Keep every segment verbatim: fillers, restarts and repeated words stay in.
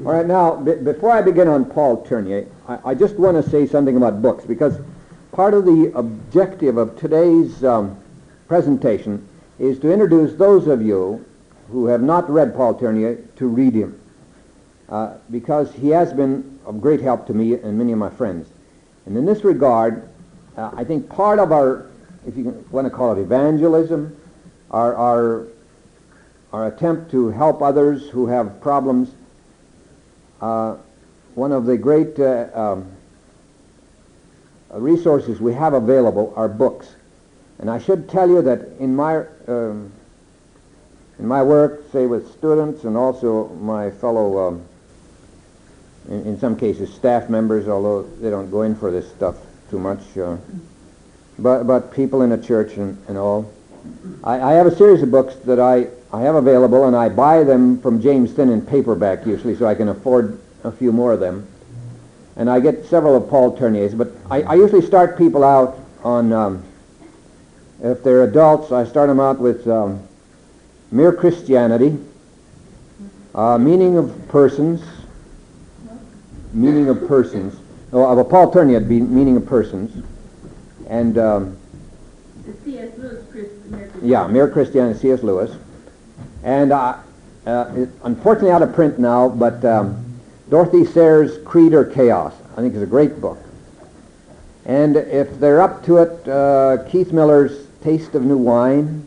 All right, now, b- before I begin on Paul Tournier, I, I just want to say something about books, because part of the objective of today's um, presentation is to introduce those of you who have not read Paul Tournier to read him, uh, because he has been of great help to me and many of my friends. And in this regard, uh, I think part of our, if you want to call it evangelism, our, our, our attempt to help others who have problems, uh, one of the great uh, um, resources we have available are books. And I should tell you that in my um, in my work, say with students and also my fellow, um, in, in some cases staff members, although they don't go in for this stuff too much, uh, but but people in a church and, and all, I, I have a series of books that I, I have available, and I buy them from James Thin in paperback usually, so I can afford a few more of them. And I get several of Paul Tournier's, but I, I usually start people out on, um, if they're adults, I start them out with um, Mere Christianity, uh, Meaning of Persons, Meaning of Persons, oh, of a Paul Tournier, it'd be Meaning of Persons, and um, C S Lewis, Chris, Mere yeah, Mere Christianity, C S Lewis, and uh, uh, it, unfortunately out of print now, but um, Dorothy Sayers' Creed or Chaos, I think is a great book. And if they're up to it, uh, Keith Miller's Taste of New Wine,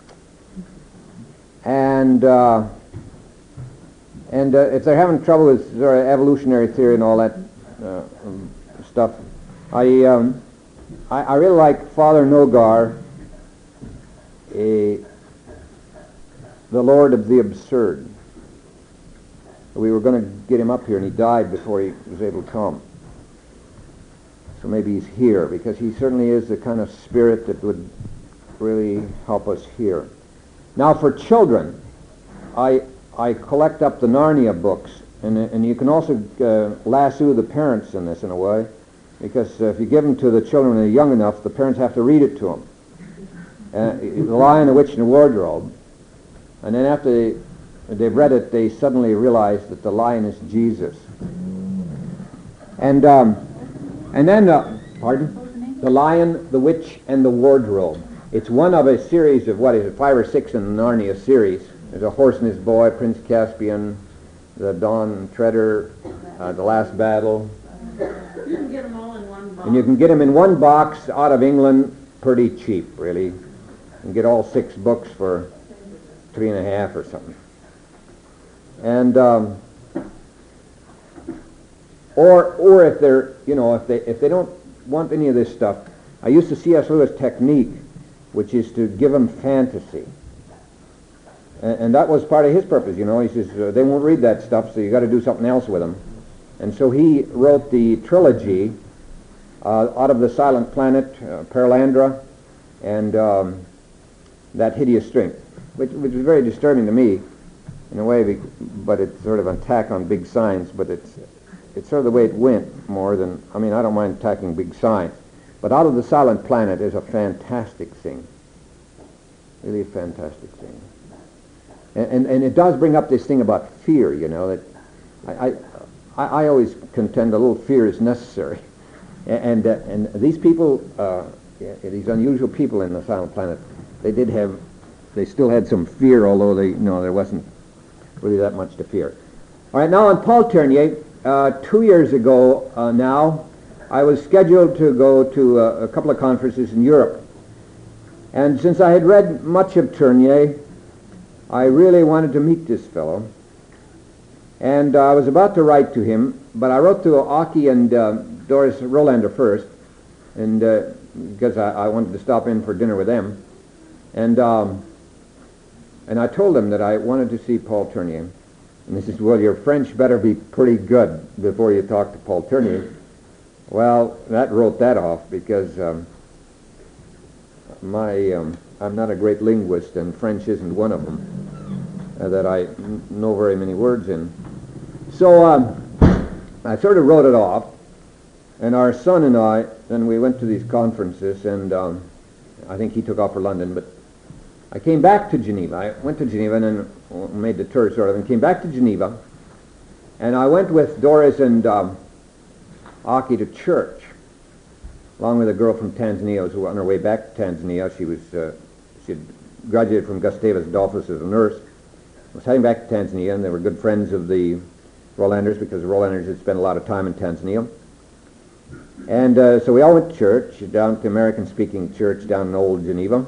and uh, and uh, if they're having trouble with sort of evolutionary theory and all that uh, um, stuff, I, um, I I really like Father Nogar, a, The Lord of the Absurd. We were going to get him up here, and he died before he was able to come. So maybe he's here, because he certainly is the kind of spirit that would really help us here. Now, for children, I I collect up the Narnia books, and and you can also uh, lasso the parents in this in a way, because uh, if you give them to the children when they're young enough, the parents have to read it to them. Uh, the Lion, the Witch, and the Wardrobe, and then after they they've read it, they suddenly realize that the lion is Jesus. And um, and then, uh, pardon? The Lion, the Witch, and the Wardrobe. It's one of a series of, what is it, five or six in the Narnia series. There's A Horse and His Boy, Prince Caspian, The Dawn Treader, uh, The Last Battle. You can get them all in one box. And you can get them in one box out of England pretty cheap, really. You can get all six books for three and a half or something. And um, or or if they're you know if they if they don't want any of this stuff, I used to C S Lewis technique, which is to give them fantasy, and, and that was part of his purpose. You know, he says uh, they won't read that stuff, so you got to do something else with them. And so he wrote the trilogy uh, Out of the Silent Planet, uh, Perelandra, and um, That Hideous String, which, which was very disturbing to me. In a way, but it's sort of an attack on big signs, but it's it's sort of the way it went more than, I mean, I don't mind attacking big signs, but Out of the Silent Planet is a fantastic thing, really a fantastic thing. And, and, and it does bring up this thing about fear, you know, that I, I, I always contend a little fear is necessary. And, and, uh, and these people, uh, yeah, these unusual people in the Silent Planet, they did have, they still had some fear, although they, you know, there wasn't really that much to fear. All right, now on Paul Tournier, uh, two years ago uh, now, I was scheduled to go to uh, a couple of conferences in Europe. And since I had read much of Tournier, I really wanted to meet this fellow. And uh, I was about to write to him, but I wrote to Aki and uh, Doris Rolander first, and uh, because I, I wanted to stop in for dinner with them. And um, And I told them that I wanted to see Paul Tournier. And they said, well, your French better be pretty good before you talk to Paul Tournier. Well, that wrote that off, because um, my um, I'm not a great linguist, and French isn't one of them uh, that I n- know very many words in. So um, I sort of wrote it off. And our son and I, then we went to these conferences, and um, I think he took off for London, but I came back to Geneva. I went to Geneva and then made the tour sort of, and came back to Geneva. And I went with Doris and um, Aki to church, along with a girl from Tanzania who was on her way back to Tanzania. She was uh, she had graduated from Gustavus Adolphus as a nurse. Was heading back to Tanzania, and they were good friends of the Rolanders because the Rolanders had spent a lot of time in Tanzania. And uh, so we all went to church, down to the American-speaking church down in Old Geneva.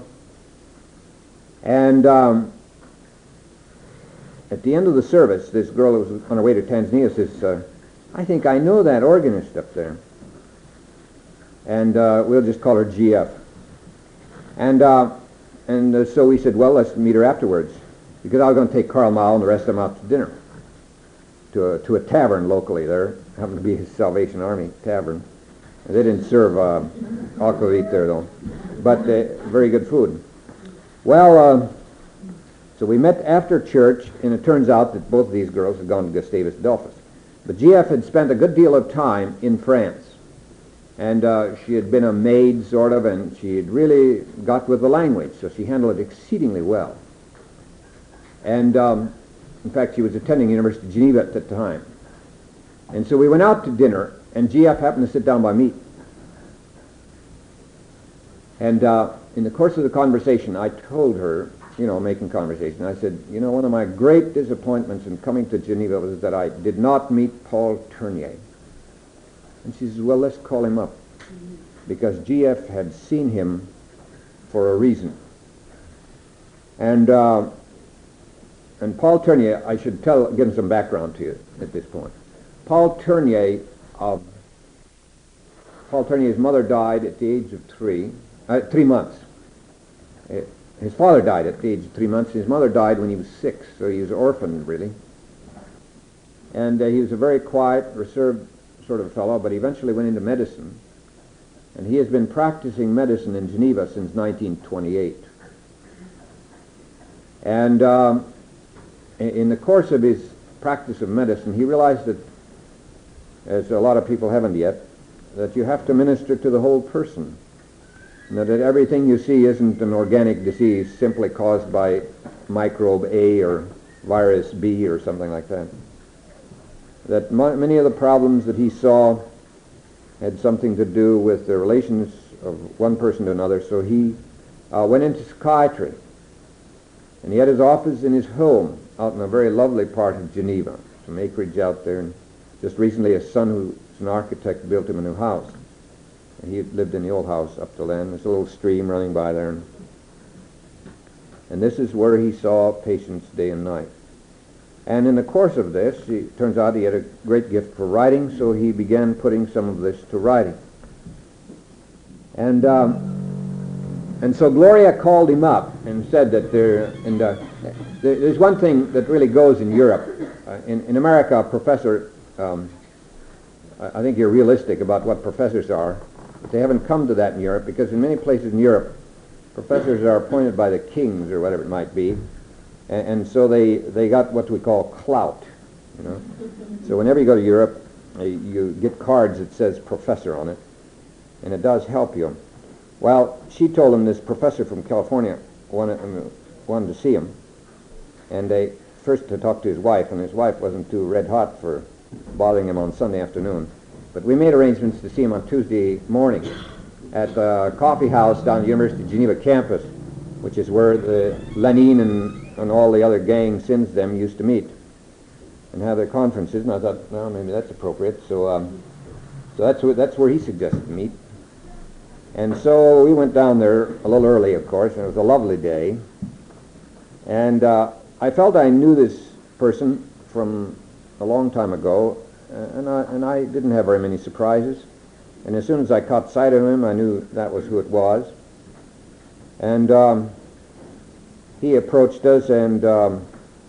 And um, at the end of the service, this girl who was on her way to Tanzania says, uh, I think I know that organist up there. And uh, we'll just call her G F. And, uh, and uh, so we said, well, let's meet her afterwards. Because I was going to take Karl Mao and the rest of them out to dinner. To a, to a tavern locally there. Happened to be his Salvation Army tavern. And they didn't serve uh, aquavit there, though. But uh, very good food. Well, uh, so we met after church, and it turns out that both of these girls had gone to Gustavus Adolphus. But G F had spent a good deal of time in France. And uh, she had been a maid, sort of, and she had really got with the language, so she handled it exceedingly well. And, um, in fact, she was attending University of Geneva at that time. And so we went out to dinner, and G F happened to sit down by me. And uh, in the course of the conversation, I told her, you know, making conversation, I said, you know, one of my great disappointments in coming to Geneva was that I did not meet Paul Tournier. And she says, well, let's call him up. Because G F had seen him for a reason. And uh, and Paul Tournier, I should tell, give some background to you at this point. Paul Tournier, uh, Paul Tournier's mother died at the age of three, uh, three months. Uh, his father died at the age of three months. His mother died when he was six, so he was orphaned, really. And uh, he was a very quiet, reserved sort of fellow, but he eventually went into medicine. And he has been practicing medicine in Geneva since nineteen twenty-eight. And um, in the course of his practice of medicine, he realized that, as a lot of people haven't yet, that you have to minister to the whole person. And that everything you see isn't an organic disease simply caused by microbe A or virus B or something like that. That many of the problems that he saw had something to do with the relations of one person to another, so he uh, went into psychiatry. And he had his office in his home out in a very lovely part of Geneva, some acreage out there. And just recently his son, who's an architect, built him a new house. And he had lived in the old house up till then. There's a little stream running by there. And, and this is where he saw patients day and night. And in the course of this, it turns out he had a great gift for writing, so he began putting some of this to writing. And um, and so Gloria called him up and said that there, and uh, there, there's one thing that really goes in Europe. Uh, in, in America, a professor, um, I, I think you're realistic about what professors are, but they haven't come to that in Europe, because in many places in Europe, professors are appointed by the kings or whatever it might be. And, and so they, they got what we call clout, you know. So whenever you go to Europe, uh, you get cards that says professor on it, and it does help you. Well, she told him this professor from California wanted, um, wanted to see him, and they first to talk to his wife, and his wife wasn't too red hot for bothering him on Sunday afternoon. But we made arrangements to see him on Tuesday morning at the coffee house down at the University of Geneva campus, which is where the Lenin and, and all the other gang since them used to meet and have their conferences. And I thought, well, maybe that's appropriate. So, um, so that's wh- that's where he suggested to meet. And so we went down there a little early, of course, and it was a lovely day. And uh, I felt I knew this person from a long time ago, uh, and I and I didn't have very many surprises. And as soon as I caught sight of him, I knew that was who it was. And um, he approached us and um,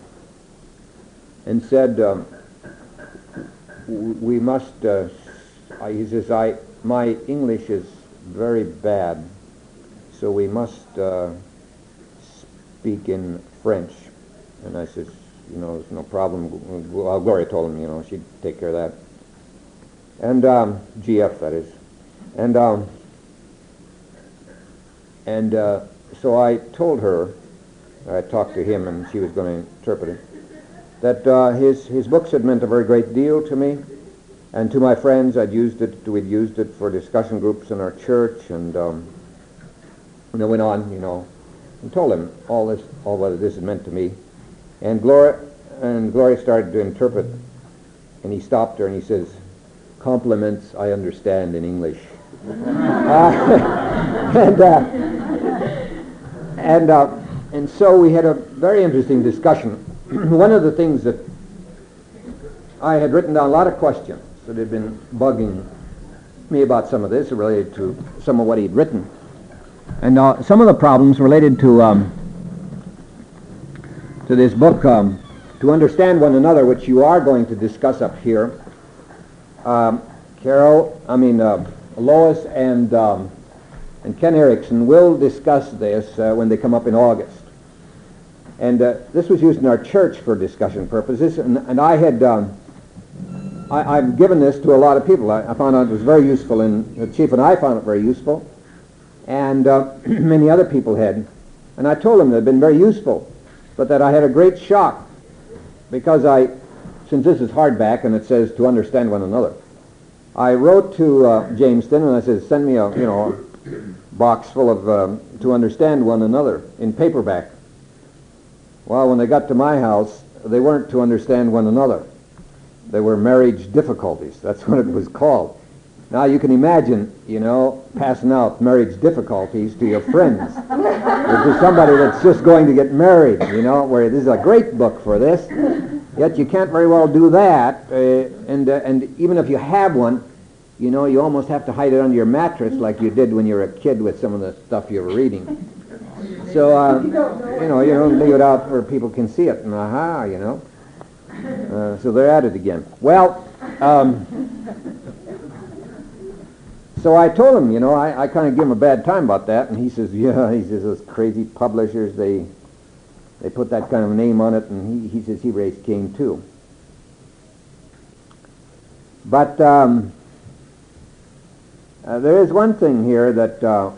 and said, um, "We must." Uh, I, he says, "I my English is very bad, so we must uh, speak in French." And I says, "You know, there's no problem." Well, Gloria told him, you know, she'd take care of that. And um, G F, that is. And um, and uh, so I told her, I talked to him, and she was going to interpret it. that uh, his, his books had meant a very great deal to me. And to my friends, I'd used it, we'd used it for discussion groups in our church, and, um, and I went on, you know, and told him all this, all what this had meant to me. And Gloria, and Gloria started to interpret, and he stopped her and he says, "Compliments I understand in English." uh, and uh, and uh, and so we had a very interesting discussion. One of the things that I had written down a lot of questions that had been bugging me about some of this related to some of what he'd written. And uh, some of the problems related to um, to this book, um, To Understand One Another, which you are going to discuss up here. Um, Carol, I mean uh, Lois and um, and Ken Erickson will discuss this uh, when they come up in August. And uh, this was used in our church for discussion purposes, and, and I had um, I, I've given this to a lot of people. I, I found out it was very useful, and the chief and I found it very useful, and uh, many other people had. And I told them it had been very useful, but that I had a great shock because I, since this is hardback and it says to understand one another, I wrote to uh, Jamestown and I said, send me a you know a box full of um, to understand one another in paperback. Well, when they got to my house, they weren't to understand one another. They were marriage difficulties. That's what it was called. Now you can imagine, you know, passing out marriage difficulties to your friends, or to somebody that's just going to get married, you know, where this is a great book for this. Yet you can't very well do that, uh, and uh, and even if you have one, you know, you almost have to hide it under your mattress like you did when you were a kid with some of the stuff you were reading. So, uh, you know, you don't leave it out where people can see it, and aha, you know. Uh, so they're at it again. Well, um, so I told him, you know, I, I kind of give him a bad time about that, and he says, yeah, he says, those crazy publishers, they they put that kind of name on it, and he, he says he raised Cain too. But um, uh, there is one thing here that uh,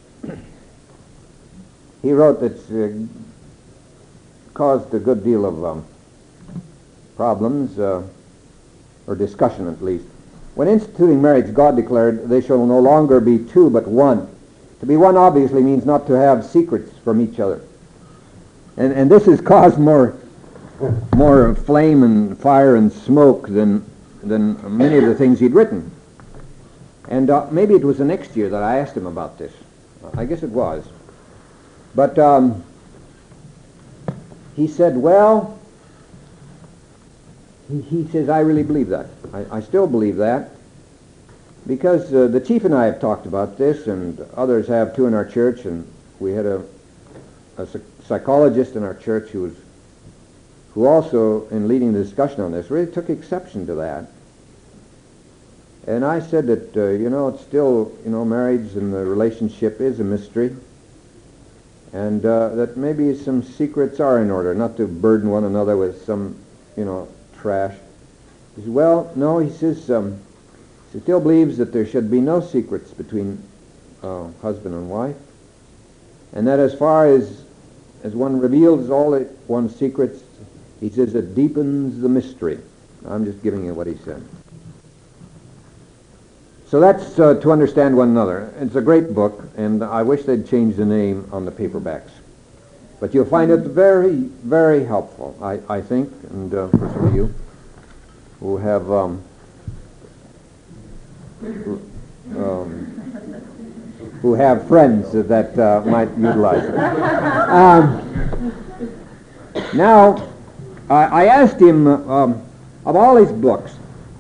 he wrote that's uh, caused a good deal of um, problems, uh, or discussion at least. When instituting marriage, God declared, they shall no longer be two but one. To be one obviously means not to have secrets from each other. And, and this has caused more more flame and fire and smoke than, than many of the things he'd written. And uh, maybe it was the next year that I asked him about this. I guess it was. But um, he said, well, he, he says, I really believe that. I, I still believe that. Because uh, the chief and I have talked about this, and others have too in our church, and we had a, a psychologist in our church who was, who also, in leading the discussion on this, really took exception to that. And I said that, uh, you know, it's still, you know, marriage and the relationship is a mystery, and uh, that maybe some secrets are in order, not to burden one another with some, you know, trash. He says, well, no, he says, um, he still believes that there should be no secrets between uh, husband and wife, and that as far as as one reveals all it, one's secrets, he says it deepens the mystery. I'm just giving you what he said. So that's uh, To Understand One Another. It's a great book, and I wish they'd change the name on the paperbacks. But you'll find it very, very helpful, I, I think, and uh, for some of you who have um, who, um, who have friends that uh, might utilize it. Um, now, I, I asked him, um, of all his books,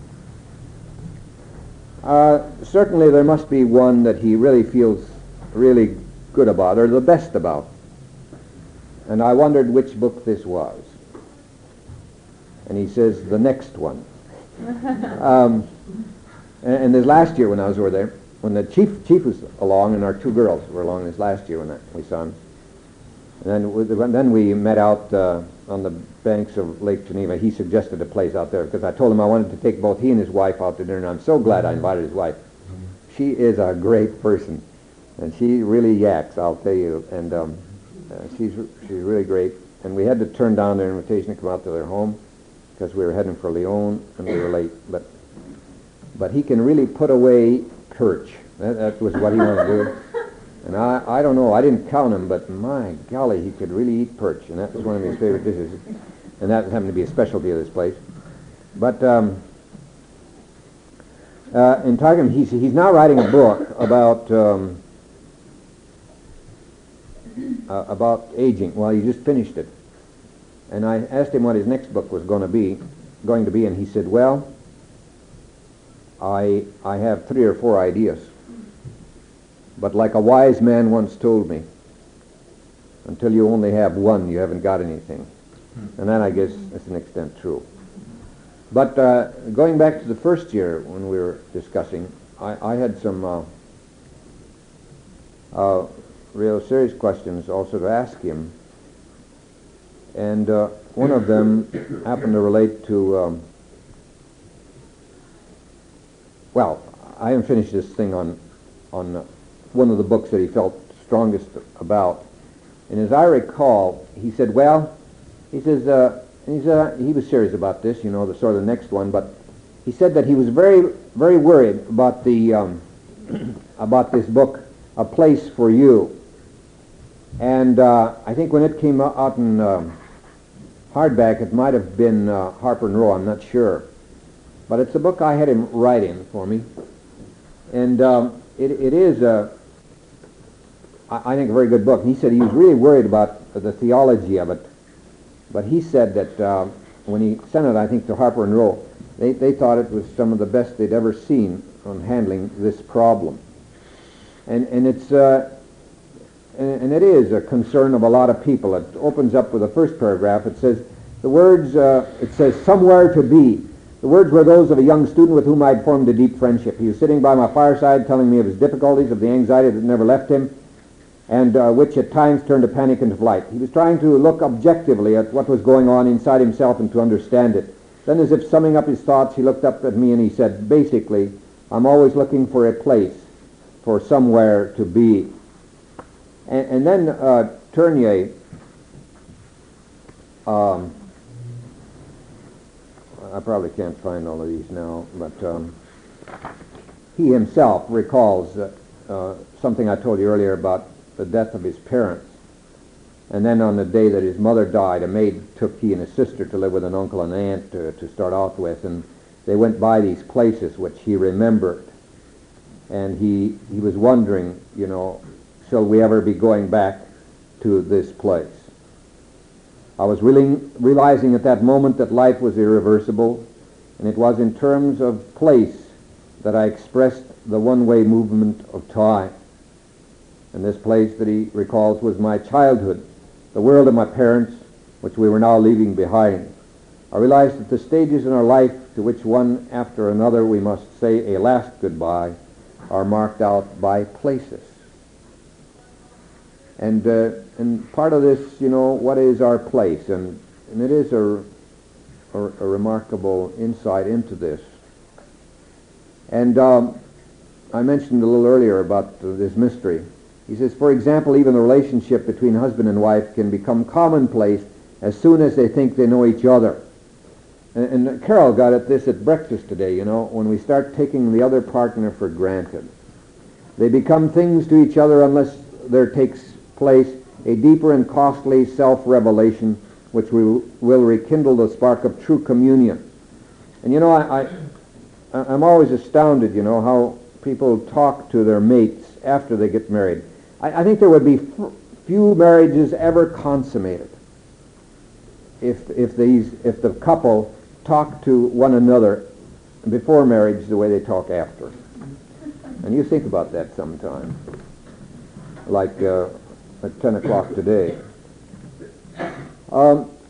uh, certainly there must be one that he really feels really good about, or the best about. And I wondered which book this was. And he says, the next one. um, and, and this last year when I was over there, when the chief chief was along, and our two girls were along this last year when I, we saw him, and then we, then we met out uh, on the banks of Lake Geneva. He suggested a place out there because I told him I wanted to take both he and his wife out to dinner, and I'm so glad I invited his wife. She is a great person, and she really yaks, I'll tell you, and um, uh, she's she's really great. And we had to turn down their invitation to come out to their home, because we were heading for Lyon and we were late. But but he can really put away perch. That, that was what he wanted to do. And I, I don't know, I didn't count him, but my golly, he could really eat perch, and that was one of his favorite dishes. And that happened to be a specialty of this place. But um, uh, in talking, he's, he's now writing a book about um, uh, about aging. Well, he just finished it. And I asked him what his next book was going to be, going to be, and he said, well, I, I have three or four ideas. But like a wise man once told me, until you only have one, you haven't got anything. And that, I guess, is to an extent true. But uh, going back to the first year when we were discussing, I, I had some uh, uh, real serious questions also to ask him. And uh, one of them happened to relate to, um, well, I haven't finished this thing on, on uh, one of the books that he felt strongest about. And as I recall, he said, well, he says, uh, and he's, uh, he was serious about this, you know, the sort of the next one, but he said that he was very, very worried about the, um, about this book, A Place for You. And uh, I think when it came out in um, hardback, it might have been uh, Harper and Row, I'm not sure. But it's a book I had him writing for me. And um, it, it is, a, I, I think, a very good book. And he said he was really worried about the theology of it. But he said that uh, when he sent it, I think, to Harper and Row, they, they thought it was some of the best they'd ever seen on handling this problem. And, and it's... Uh, And, and it is a concern of a lot of people. It opens up with the first paragraph. It says, the words, uh, it says, somewhere to be. The words were those of a young student with whom I had formed a deep friendship. He was sitting by my fireside telling me of his difficulties, of the anxiety that never left him, and uh, which at times turned a panic into flight. He was trying to look objectively at what was going on inside himself and to understand it. Then, as if summing up his thoughts, he looked up at me and he said, basically, I'm always looking for a place, for somewhere to be. And, and then uh, Tournier, um, I probably can't find all of these now, but um, he himself recalls uh, uh, something I told you earlier about the death of his parents. And then on the day that his mother died, a maid took he and his sister to live with an uncle and aunt to, to start off with, and they went by these places which he remembered. And he, he was wondering, you know, shall we ever be going back to this place? I was really realizing at that moment that life was irreversible, and it was in terms of place that I expressed the one-way movement of time. And this place that he recalls was my childhood, the world of my parents, which we were now leaving behind. I realized that the stages in our life to which one after another we must say a last goodbye are marked out by places. And uh, and part of this, you know, what is our place? And, and it is a, a, a remarkable insight into this. And um, I mentioned a little earlier about uh, this mystery. He says, for example, even the relationship between husband and wife can become commonplace as soon as they think they know each other. And, and Carol got at this at breakfast today, you know, when we start taking the other partner for granted. They become things to each other unless there takes place a deeper and costly self-revelation which will, will rekindle the spark of true communion. And you know, I, I, I'm always astounded, you know, how people talk to their mates after they get married. I, I think there would be f- few marriages ever consummated if, if, these, if the couple talk to one another before marriage the way they talk after. And you think about that sometime. Like... Uh, at ten o'clock today. Um,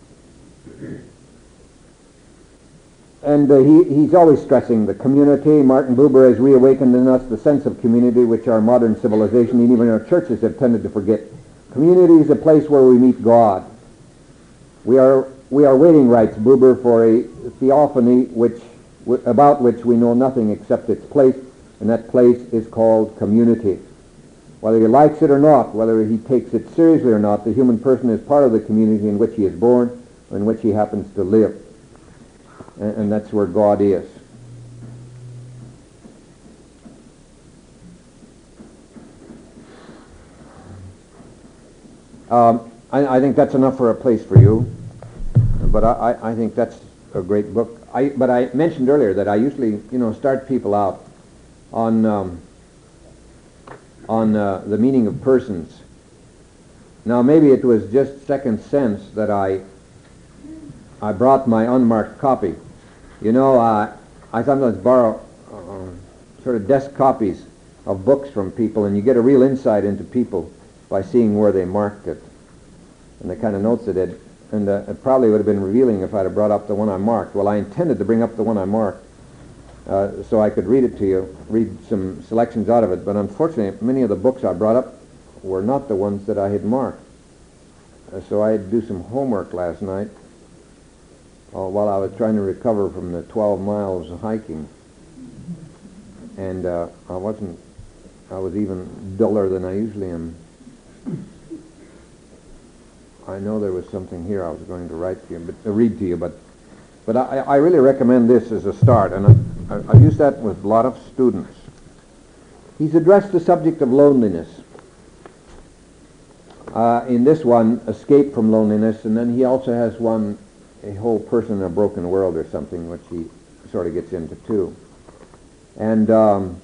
and uh, he, he's always stressing the community. Martin Buber has reawakened in us the sense of community which our modern civilization and even our churches have tended to forget. Community is a place where we meet God. We are we are waiting, writes Buber, for a theophany which w- about which we know nothing except its place, and that place is called community. Whether he likes it or not, whether he takes it seriously or not, the human person is part of the community in which he is born or in which he happens to live. and, and that's where God is. Um, I, I think that's enough for a place for you, but I, I, I think that's a great book. I, but I mentioned earlier that I usually, you know, start people out on um, on uh, the meaning of persons. Now, maybe it was just second sense that I I brought my unmarked copy. You know, uh, I sometimes borrow uh, sort of desk copies of books from people, and you get a real insight into people by seeing where they marked it and the kind of notes they did. And uh, it probably would have been revealing if I'd have brought up the one I marked. Well, I intended to bring up the one I marked uh, so I could read it to you, read some selections out of it, but unfortunately many of the books I brought up were not the ones that I had marked. Uh, so I had to do some homework last night uh, while I was trying to recover from the twelve miles of hiking. And uh, I wasn't, I was even duller than I usually am. I know there was something here I was going to write to you, but uh, read to you, but but I, I really recommend this as a start, and I, I, I use that with a lot of students. He's addressed the subject of loneliness. Uh, in this one, escape from loneliness, and then he also has one, a whole person in a broken world or something, which he sort of gets into too. And um,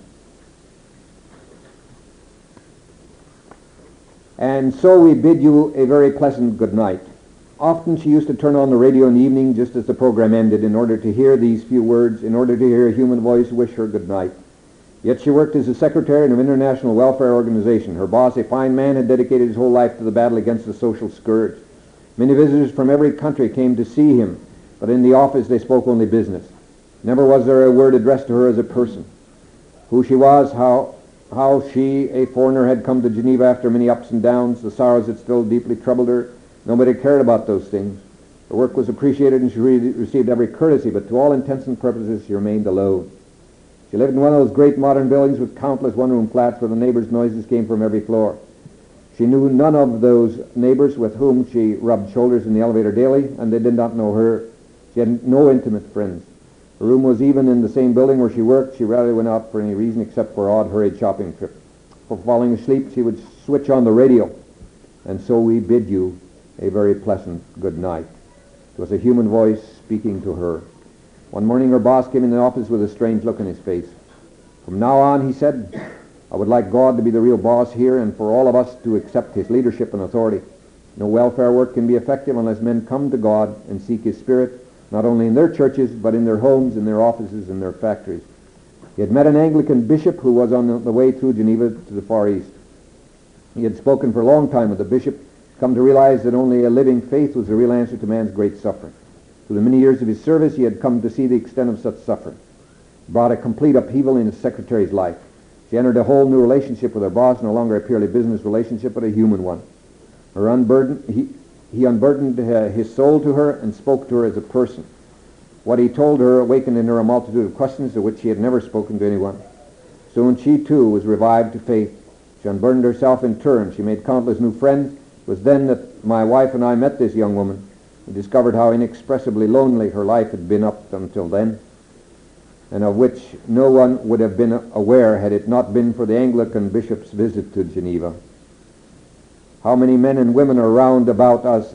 And so we bid you a very pleasant good night. Often she used to turn on the radio in the evening just as the program ended in order to hear these few words, in order to hear a human voice wish her good night. Yet she worked as a secretary in an international welfare organization. Her boss, a fine man, had dedicated his whole life to the battle against the social scourge. Many visitors from every country came to see him, but in the office they spoke only business. Never was there a word addressed to her as a person. Who she was, how how she, a foreigner, had come to Geneva after many ups and downs, the sorrows that still deeply troubled her. Nobody cared about those things. Her work was appreciated and she re- received every courtesy, but to all intents and purposes she remained alone. She lived in one of those great modern buildings with countless one-room flats where the neighbors' noises came from every floor. She knew none of those neighbors with whom she rubbed shoulders in the elevator daily, and they did not know her. She had no intimate friends. Her room was even in the same building where she worked. She rarely went out for any reason except for odd, hurried shopping trips. For falling asleep, she would switch on the radio. And so we bid you a very pleasant good night. It was a human voice speaking to her. One morning her boss came in the office with a strange look in his face. From now on, he said, I would like God to be the real boss here and for all of us to accept his leadership and authority. No welfare work can be effective unless men come to God and seek his Spirit, not only in their churches, but in their homes, in their offices, in their factories. He had met an Anglican bishop who was on the way through Geneva to the Far East. He had spoken for a long time with the bishop, come to realize that only a living faith was the real answer to man's great suffering. Through the many years of his service, he had come to see the extent of such suffering. It brought a complete upheaval in his secretary's life. She entered a whole new relationship with her boss, no longer a purely business relationship, but a human one. Her unburdened, he, He unburdened uh, his soul to her and spoke to her as a person. What he told her awakened in her a multitude of questions to which she had never spoken to anyone. Soon she, too, was revived to faith. She unburdened herself in turn. She made countless new friends. It was then that my wife and I met this young woman. We discovered how inexpressibly lonely her life had been up until then, and of which no one would have been aware had it not been for the Anglican bishop's visit to Geneva. How many men and women are round about us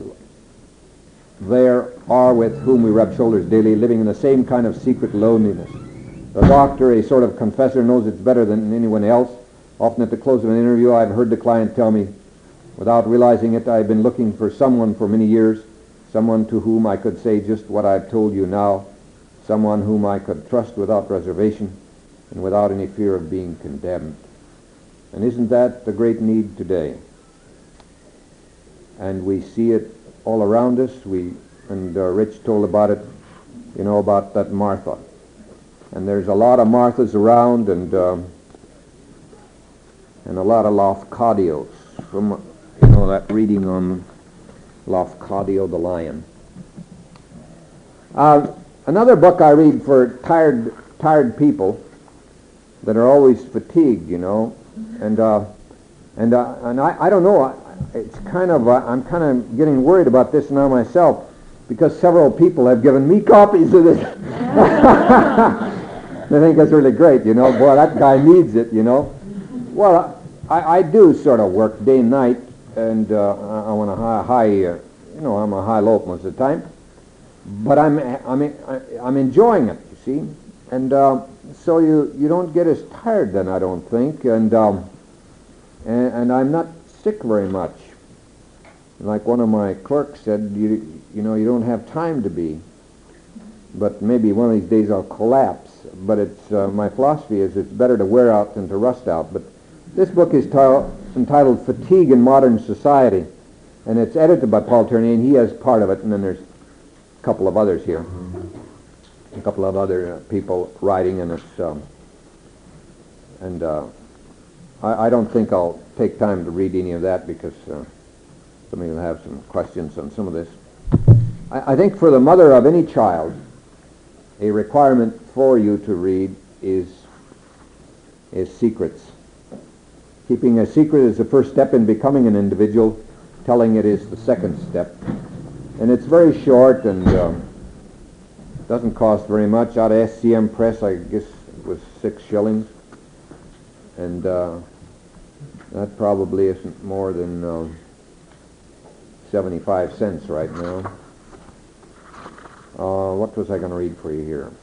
there are with whom we rub shoulders daily, living in the same kind of secret loneliness. The doctor, a sort of confessor, knows it's better than anyone else. Often at the close of an interview, I've heard the client tell me, without realizing it, I've been looking for someone for many years, someone to whom I could say just what I've told you now, someone whom I could trust without reservation and without any fear of being condemned. And isn't that the great need today? And we see it all around us. We and uh, Rich told about it, you know, about that Martha. And there's a lot of Marthas around, and um, and a lot of Lafcadios. From you know that reading on Lafcadio the lion. Uh, another book I read for tired tired people that are always fatigued, you know, and uh, and uh, and I, I don't know. I, It's kind of, uh, I'm kind of getting worried about this now myself, because several people have given me copies of this. I think that's really great, you know. Boy, that guy needs it, you know. Well, I, I do sort of work day and night, and uh, I'm on a high, high uh, you know, I'm a high lope most of the time. But I'm, I'm, I'm enjoying it, you see. And uh, so you, you don't get as tired then, I don't think. And, um, and, and I'm not sick very much. Like one of my clerks said, you, you know, you don't have time to be. But maybe one of these days I'll collapse. But it's uh, my philosophy is it's better to wear out than to rust out. But this book is t- entitled Fatigue in Modern Society, and it's edited by Paul Tournier, and he has part of it, and then there's a couple of others here, a couple of other uh, people writing in it. Um, and uh, I, I don't think I'll take time to read any of that because uh, somebody will have some questions on some of this. I, I think for the mother of any child, a requirement for you to read is is secrets. Keeping a secret is the first step in becoming an individual. Telling it is the second step. And it's very short and um, doesn't cost very much. Out of S C M Press, I guess it was six shillings. And uh, that probably isn't more than uh, seventy-five cents right now. Uh, what was I going to read for you here?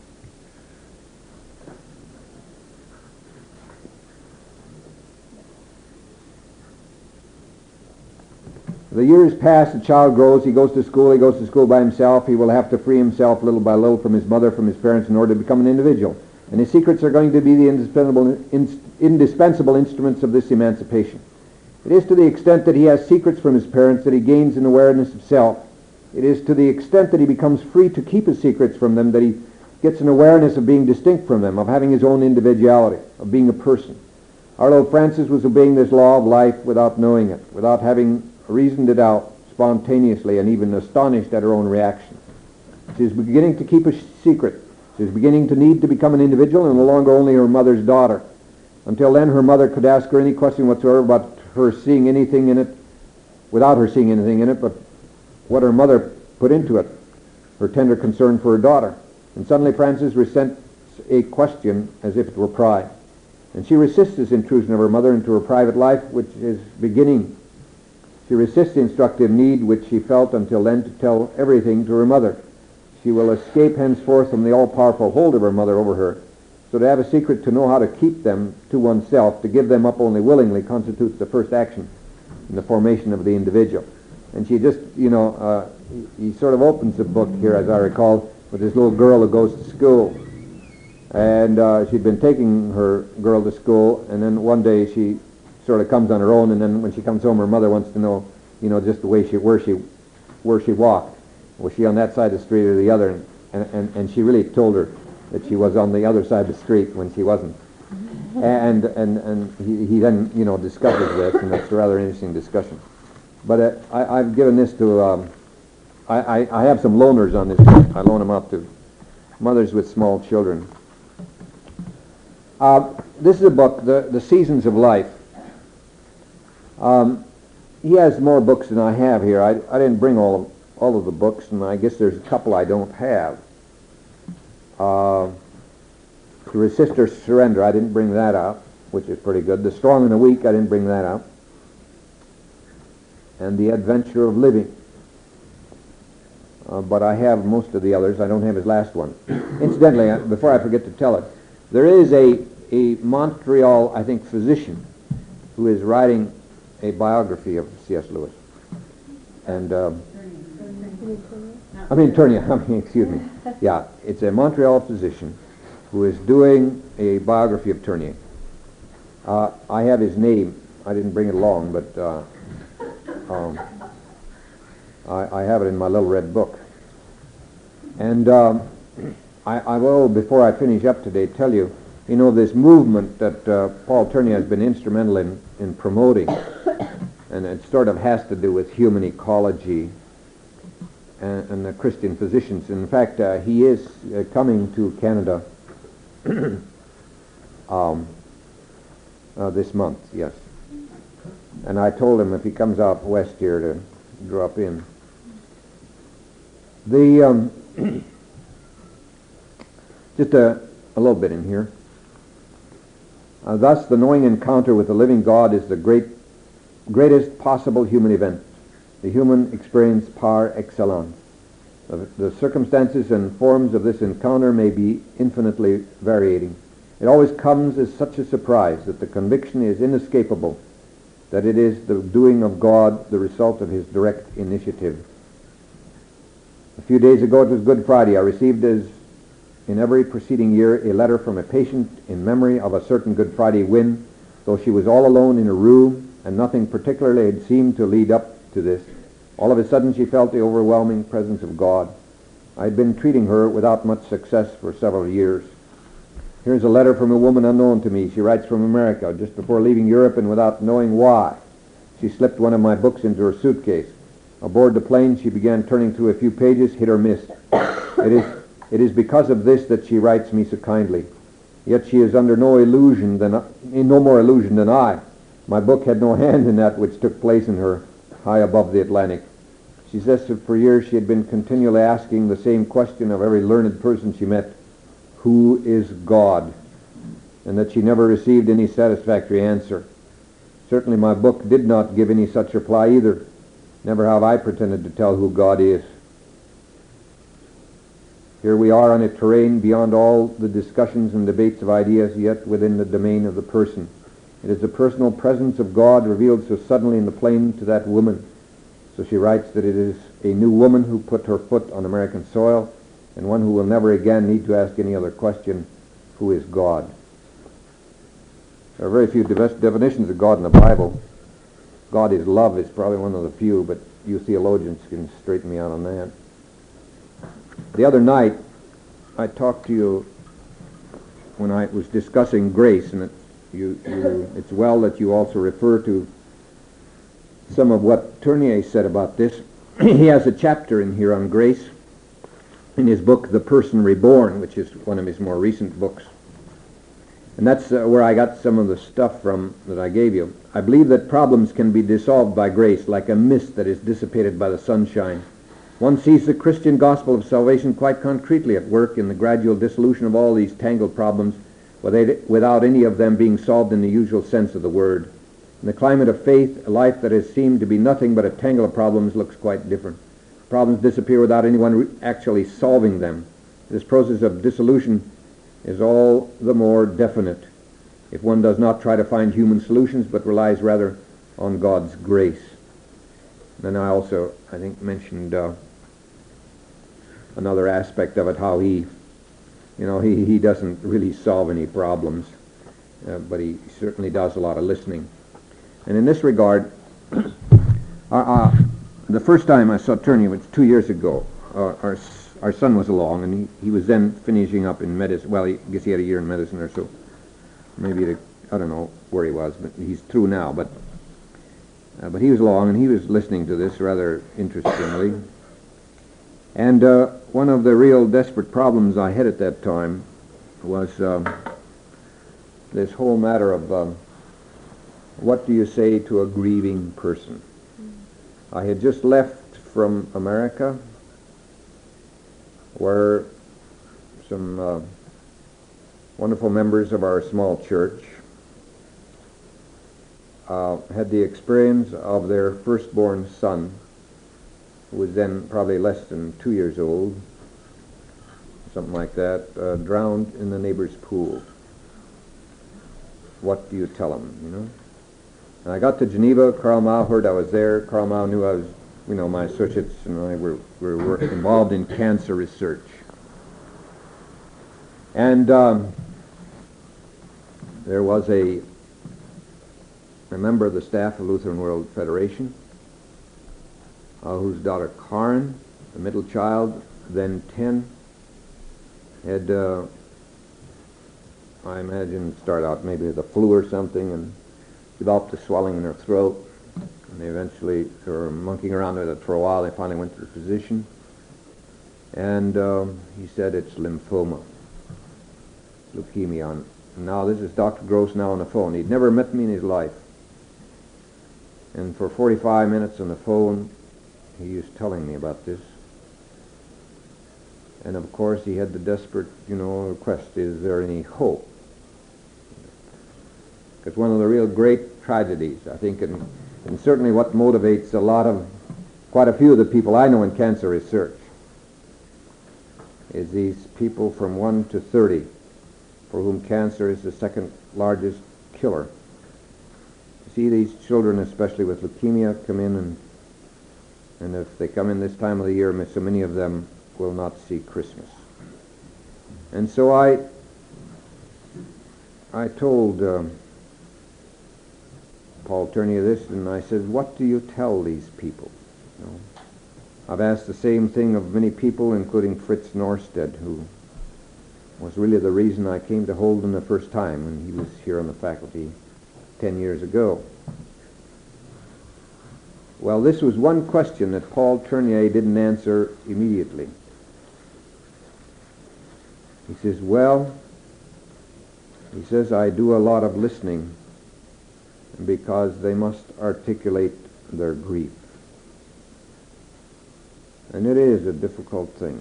The years pass, the child grows, he goes to school, he goes to school by himself, he will have to free himself little by little from his mother, from his parents, in order to become an individual. And his secrets are going to be the indispensable, in, indispensable instruments of this emancipation. It is to the extent that he has secrets from his parents that he gains an awareness of self. It is to the extent that he becomes free to keep his secrets from them that he gets an awareness of being distinct from them, of having his own individuality, of being a person. Our Lord Francis was obeying this law of life without knowing it, without having reasoned it out spontaneously and even astonished at her own reaction. She is beginning to keep a secret. She is beginning to need to become an individual and no longer only her mother's daughter. Until then, her mother could ask her any question whatsoever about her seeing anything in it, without her seeing anything in it, but what her mother put into it, her tender concern for her daughter. And suddenly Frances resents a question as if it were pride. And she resists this intrusion of her mother into her private life, which is beginning. She resists the instructive need which she felt until then to tell everything to her mother. She will escape henceforth from the all-powerful hold of her mother over her. So to have a secret, to know how to keep them to oneself, to give them up only willingly, constitutes the first action in the formation of the individual. And she just, you know, uh, he, he sort of opens the book here, as I recall, with this little girl who goes to school. And uh, she'd been taking her girl to school, and then one day she sort of comes on her own, and then when she comes home, her mother wants to know, you know, just the way she, where she, where she walked. Was she on that side of the street or the other? And, and, and she really told her that she was on the other side of the street when she wasn't. And and and he, he then, you know, discusses this, and it's a rather interesting discussion. But uh, I, I've given this to, um, I, I, I have some loaners on this. I loan them out to mothers with small children. Uh, this is a book, the, the Seasons of Life. Um, he has more books than I have here. I, I didn't bring all of, all of the books, and I guess there's a couple I don't have. Uh, to Resist or Surrender, I didn't bring that out, which is pretty good. The Strong and the Weak, I didn't bring that out. And The Adventure of Living. Uh, but I have most of the others. I don't have his last one. Incidentally, uh, before I forget to tell it, there is a, a Montreal, I think, physician who is writing a biography of C S Lewis. And, um, I mean, Tournier, I mean, excuse me. Yeah, it's a Montreal physician who is doing a biography of Tournier. Uh, I have his name. I didn't bring it along, but uh, um, I, I have it in my little red book. And um, I, I will, before I finish up today, tell you, you know, this movement that uh, Paul Tournier has been instrumental in, in promoting, and it sort of has to do with human ecology and, and the Christian physicians. In fact, uh, he is uh, coming to Canada um, uh, this month, yes. And I told him if he comes out west here to drop in. The um, just a, a little bit in here. Uh, thus, the knowing encounter with the living God is the great, greatest possible human event, the human experience par excellence. The, the circumstances and forms of this encounter may be infinitely varying. It always comes as such a surprise that the conviction is inescapable, that it is the doing of God, the result of his direct initiative. A few days ago, it was Good Friday. I received, as in every preceding year, a letter from a patient in memory of a certain Good Friday when, though she was all alone in a room and nothing particularly had seemed to lead up to this, all of a sudden she felt the overwhelming presence of God. I had been treating her without much success for several years. Here's a letter from a woman unknown to me. She writes from America. Just before leaving Europe and without knowing why, she slipped one of my books into her suitcase. Aboard the plane, she began turning through a few pages, hit or miss. It is, it is because of this that she writes me so kindly. Yet she is under no illusion than no more illusion than I. My book had no hand in that which took place in her, high above the Atlantic. She says that for years she had been continually asking the same question of every learned person she met: who is God? And that she never received any satisfactory answer. Certainly my book did not give any such reply either. Never have I pretended to tell who God is. Here we are on a terrain beyond all the discussions and debates of ideas, yet within the domain of the person. It is the personal presence of God revealed so suddenly in the plain to that woman. So she writes that it is a new woman who put her foot on American soil, and one who will never again need to ask any other question: who is God? There are very few de- definitions of God in the Bible. God is love is probably one of the few, but you theologians can straighten me out on that. The other night, I talked to you when I was discussing grace, and it, you, you, it's well that you also refer to some of what Tournier said about this. He has a chapter in here on grace in his book, The Person Reborn, which is one of his more recent books. And that's uh, where I got some of the stuff from that I gave you. I believe that problems can be dissolved by grace, like a mist that is dissipated by the sunshine. One sees the Christian gospel of salvation quite concretely at work in the gradual dissolution of all these tangled problems, without any of them being solved in the usual sense of the word. In the climate of faith, a life that has seemed to be nothing but a tangle of problems looks quite different. Problems disappear without anyone re- actually solving them. This process of dissolution is all the more definite if one does not try to find human solutions, but relies rather on God's grace. Then I also, I think, mentioned uh, another aspect of it, how he, you know, he, he doesn't really solve any problems, uh, but he certainly does a lot of listening. And in this regard, uh, uh, the first time I saw Tournier was two years ago. Uh, our our son was along, and he, he was then finishing up in medicine. Well, he, I guess he had a year in medicine or so. Maybe, the, I don't know where he was, but he's through now. But uh, but he was along, and he was listening to this rather interestingly. And uh, one of the real desperate problems I had at that time was um, this whole matter of um, what do you say to a grieving person? I had just left from America, where some uh, wonderful members of our small church uh, had the experience of their firstborn son, who was then probably less than two years old, something like that, uh, drowned in the neighbor's pool. What do you tell him, you know? And I got to Geneva. Karl Mao heard I was there. Karl Mao knew I was, you know, my associates and I were, were, were involved in cancer research. And um, there was a, a member of the staff of Lutheran World Federation, uh, whose daughter Karen, the middle child, then ten, had, uh, I imagine, started out maybe with a flu or something, and developed a swelling in her throat. And they eventually, they were monkeying around with it for a while. They finally went to the physician, and um, he said it's lymphoma, leukemia. And now this is Doctor Gross now on the phone. He'd never met me in his life. And for forty-five minutes on the phone, he was telling me about this. And of course he had the desperate, you know, request, is there any hope? Because one of the real great tragedies, I think, and, and certainly what motivates a lot of, quite a few of the people I know in cancer research, is these people from one to thirty for whom cancer is the second largest killer. You see these children, especially with leukemia, come in, and, and if they come in this time of the year, so many of them will not see Christmas. And so I I told um, Paul Tournier this, and I said, what do you tell these people? You know, I've asked the same thing of many people, including Fritz Norstead, who was really the reason I came to Holden the first time when he was here on the faculty ten years ago. Well, this was one question that Paul Tournier didn't answer immediately. He says, well, he says, I do a lot of listening because they must articulate their grief. And it is a difficult thing.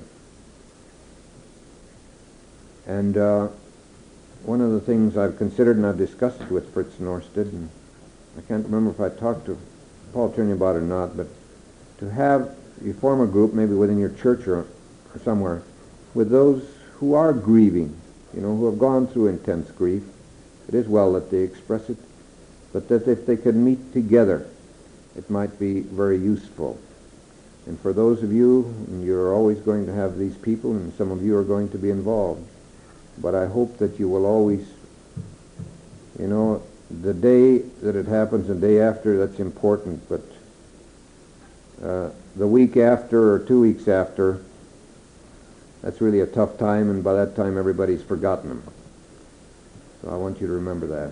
And uh, one of the things I've considered, and I've discussed it with Fritz Norstead, and I can't remember if I talked to Paul Tournier about it or not, but to have, you form a group, maybe within your church or, or somewhere, with those who are grieving, you know, who have gone through intense grief. It is well that they express it, but that if they could meet together, it might be very useful. And for those of you, you're always going to have these people, and some of you are going to be involved. But I hope that you will always, you know, the day that it happens and the day after, that's important, but uh, the week after or two weeks after, that's really a tough time, and by that time everybody's forgotten them. So I want you to remember that.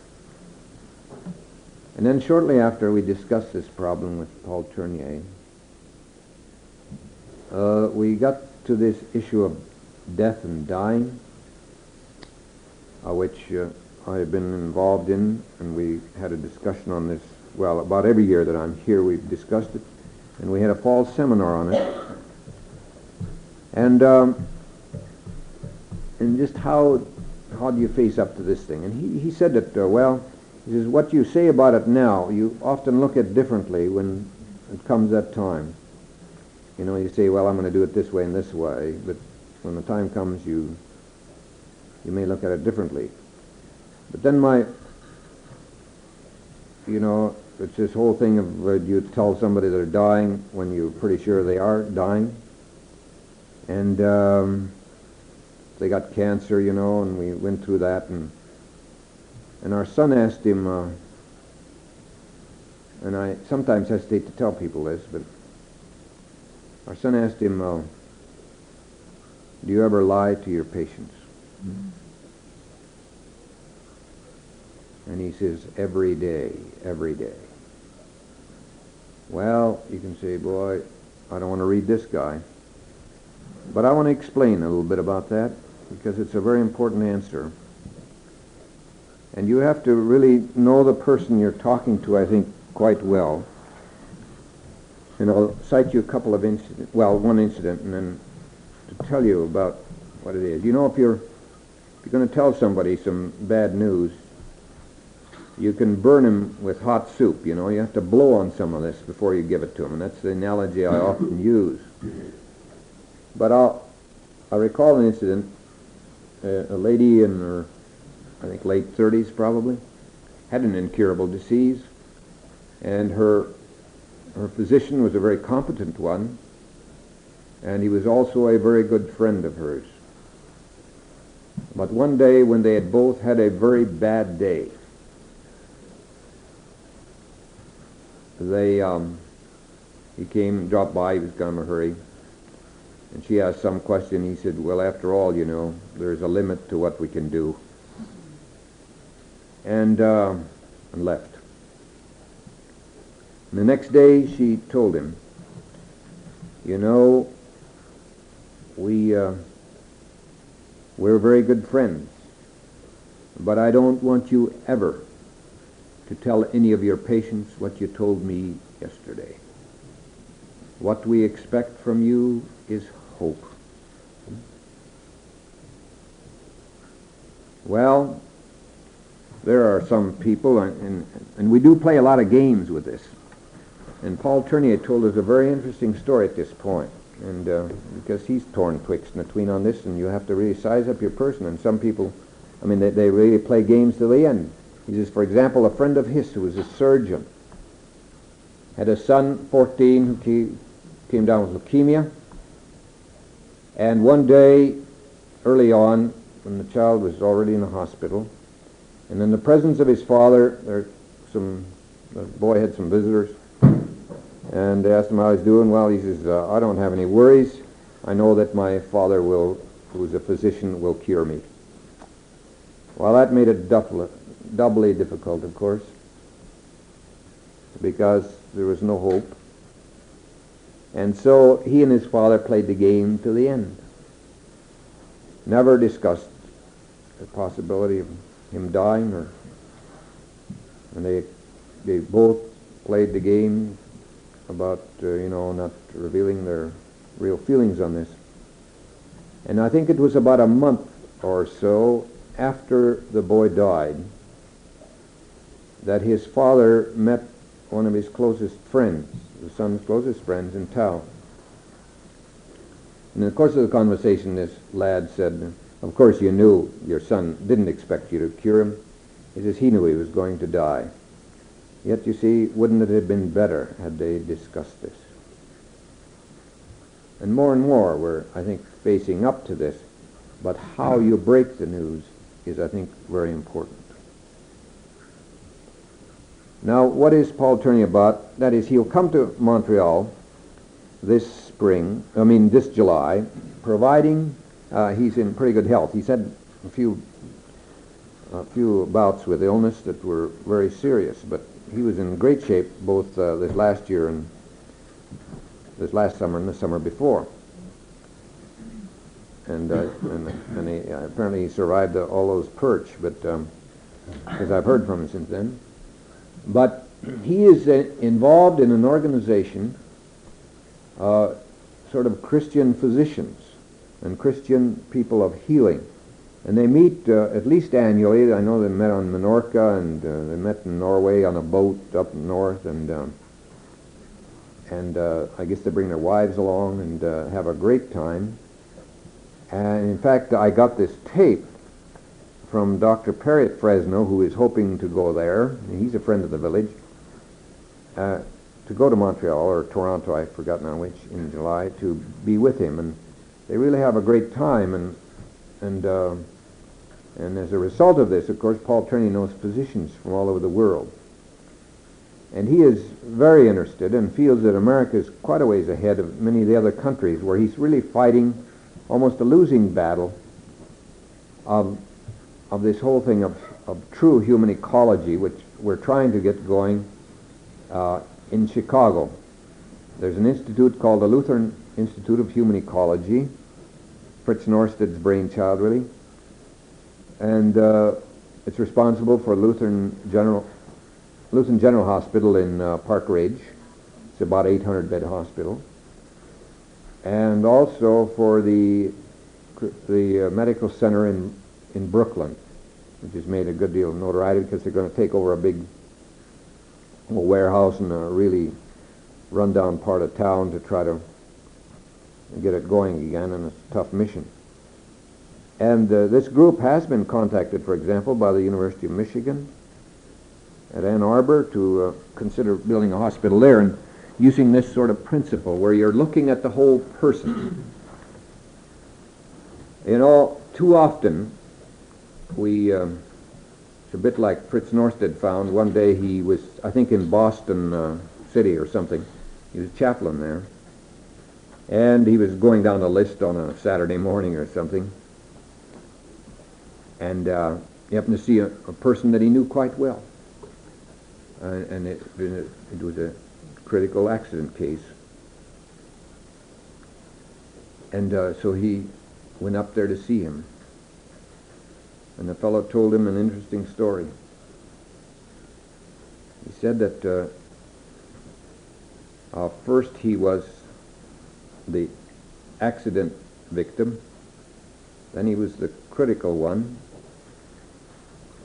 And then shortly after we discussed this problem with Paul Tournier, uh, we got to this issue of death and dying, uh, which uh, I have been involved in, and we had a discussion on this, well, about every year that I'm here we've discussed it, and we had a fall seminar on it. And um, and just how how do you face up to this thing? And he, he said that, uh, well, he says, what you say about it now, you often look at differently when it comes that time. You know, you say, well, I'm going to do it this way and this way, but when the time comes, you you may look at it differently. But then my, you know, it's this whole thing of uh, you tell somebody they're dying when you're pretty sure they are dying. And um, they got cancer, you know, and we went through that. And and our son asked him, uh, and I sometimes hesitate to tell people this, but our son asked him, uh, do you ever lie to your patients? Mm-hmm. And he says, every day, every day. Well, you can say, boy, I don't want to read this guy. But I want to explain a little bit about that, because it's a very important answer. And you have to really know the person you're talking to, I think, quite well. And I'll cite you a couple of incidents, well, one incident, and then to tell you about what it is. You know, if you're, if you're going to tell somebody some bad news, you can burn him with hot soup, you know. You have to blow on some of this before you give it to him, and that's the analogy I often use. But I'll, I recall an incident, uh, a lady in her, I think, late thirties probably, had an incurable disease, and her her physician was a very competent one, and he was also a very good friend of hers. But one day when they had both had a very bad day, they, um, he came, dropped by, he was gone in a hurry, and she asked some question. He said, well, after all, you know, there's a limit to what we can do. And, uh, and left. And the next day she told him, you know, we, uh, we're very good friends, but I don't want you ever to tell any of your patients what you told me yesterday. What we expect from you is hope. Well, there are some people, and, and, and we do play a lot of games with this. And Paul Tournier told us a very interesting story at this point. And uh, because he's torn twixt and between on this, and you have to really size up your person. And some people, I mean, they, they really play games to the end. He says, for example, a friend of his who was a surgeon had a son, fourteen, who came, came down with leukemia. And one day, early on, when the child was already in the hospital, and in the presence of his father, there some the boy had some visitors, and they asked him how he's doing. Well, he says, uh, I don't have any worries. I know that my father will, who is a physician, will cure me. Well, that made it doubly, doubly difficult, of course, because there was no hope. And so he and his father played the game to the end. Never discussed the possibility of him dying, or and they they both played the game about uh, you know not revealing their real feelings on this. And I think it was about a month or so after the boy died that his father met one of his closest friends, the son's closest friends in town. And in the course of the conversation, this lad said, of course you knew your son didn't expect you to cure him. He says he knew he was going to die. Yet, you see, wouldn't it have been better had they discussed this? And more and more we're, I think, facing up to this. But how you break the news is, I think, very important. Now, what is Paul Tournier about? That is, he'll come to Montreal this spring, I mean this July, providing uh, he's in pretty good health. He's had a few, a few bouts with illness that were very serious, but he was in great shape both uh, this last year and this last summer and the summer before. And, uh, and, and he, uh, apparently he survived uh, all those perch, but because um, I've heard from him since then. But he is uh, involved in an organization, uh, sort of Christian physicians and Christian people of healing. And they meet uh, at least annually. I know they met on Menorca, and uh, they met in Norway on a boat up north, and um, and uh, I guess they bring their wives along and uh, have a great time. And in fact, I got this tape from Doctor Perry at Fresno, who is hoping to go there. He's a friend of the village, uh, to go to Montreal, or Toronto, I forgot now which, in July, to be with him. And they really have a great time. And and uh, and as a result of this, of course, Paul Tournier knows physicians from all over the world. And he is very interested and feels that America is quite a ways ahead of many of the other countries, where he's really fighting almost a losing battle of of this whole thing of, of true human ecology, which we're trying to get going uh, in Chicago. There's an institute called the Lutheran Institute of Human Ecology, Fritz Norsted's brainchild, really, and uh, it's responsible for Lutheran General Lutheran General Hospital in uh, Park Ridge. It's about eight hundred bed hospital, and also for the the uh, medical center in in Brooklyn, which has made a good deal of notoriety because they're going to take over a big well, warehouse in a really run-down part of town to try to get it going again, and it's a tough mission. And uh, this group has been contacted, for example, by the University of Michigan at Ann Arbor to uh, consider building a hospital there, and using this sort of principle where you're looking at the whole person. You know, too often we, um, it's a bit like Fritz Norsted found. One day he was, I think, in Boston uh, City or something. He was a chaplain there. And he was going down the list on a Saturday morning or something. And uh, he happened to see a, a person that he knew quite well. Uh, and it, it, it was a critical accident case. And uh, so he went up there to see him. And the fellow told him an interesting story. He said that uh, uh, first he was the accident victim, then he was the critical one,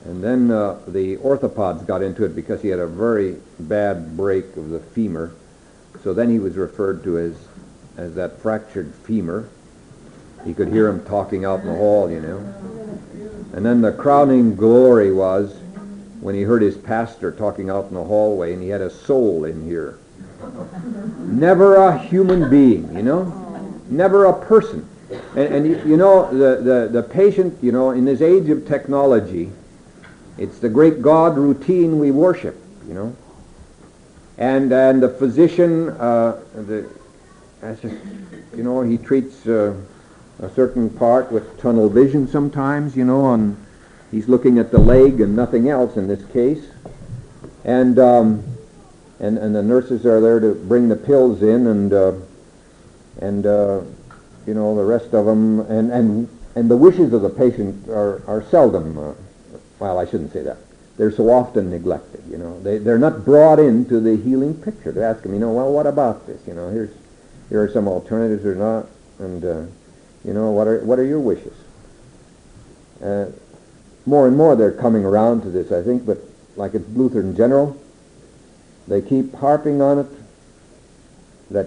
And then uh, the orthopods got into it because he had a very bad break of the femur. So then he was referred to as, as that fractured femur. He could hear him talking out in the hall, you know. And then the crowning glory was when he heard his pastor talking out in the hallway, and he had a soul in here. Never a human being, you know. Never a person. And, and you, you know, the, the, the patient, you know, in this age of technology, it's the great God routine we worship, you know. And and the physician, uh, the, as just, you know, he treats uh, a certain part with tunnel vision sometimes, you know, and he's looking at the leg and nothing else in this case. And um, and and the nurses are there to bring the pills in, and uh, and uh, you know, the rest of them, and and and the wishes of the patient are are seldom. Uh, well, I shouldn't say that. They're so often neglected. You know, they they're not brought into the healing picture to ask them. You know, well, what about this? You know, here's here are some alternatives or not, and uh, you know, what are what are your wishes? Uh, more and more they're coming around to this, I think, but like at Lutheran General, they keep harping on it. That,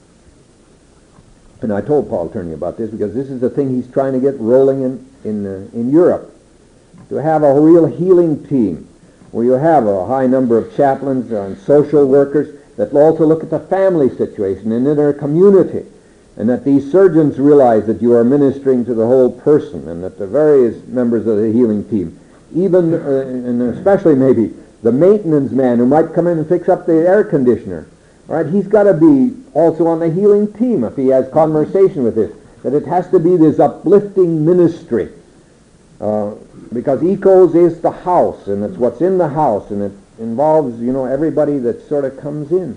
and I told Paul Turney about this because this is the thing he's trying to get rolling in in uh, in Europe, to have a real healing team where you have a high number of chaplains and social workers that will also look at the family situation and in their community, and that these surgeons realize that you are ministering to the whole person, and that the various members of the healing team, even uh, and especially maybe the maintenance man who might come in and fix up the air conditioner, right? He's got to be also on the healing team if he has conversation with this, that it has to be this uplifting ministry, uh, because Ecos is the house, and it's what's in the house, and it involves, you know, everybody that sort of comes in.